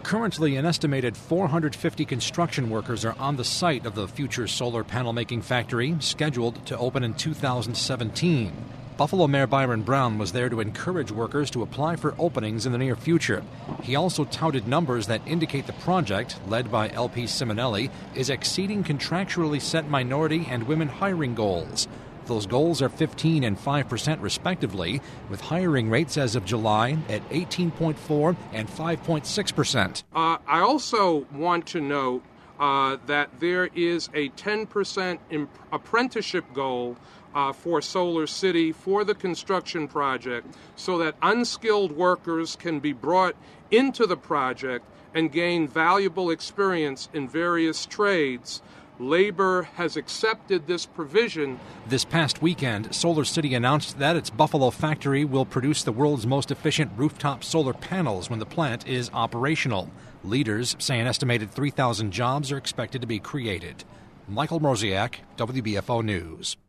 Currently, an estimated 450 construction workers are on the site of the future solar panel making factory, scheduled to open in 2017. Buffalo Mayor Byron Brown was there to encourage workers to apply for openings in the near future. He also touted numbers that indicate the project, led by LP Simonelli, is exceeding contractually set minority and women hiring goals. Those goals are 15% and 5% respectively, with hiring rates as of July at 18.4% and 5.6%. I also want to note that there is a 10% apprenticeship goal for Solar City for the construction project so that unskilled workers can be brought into the project and gain valuable experience in various trades. Labor has accepted this provision. This past weekend, Solar City announced that its Buffalo factory will produce the world's most efficient rooftop solar panels when the plant is operational. Leaders say an estimated 3,000 jobs are expected to be created. Michael Mroziak, WBFO News.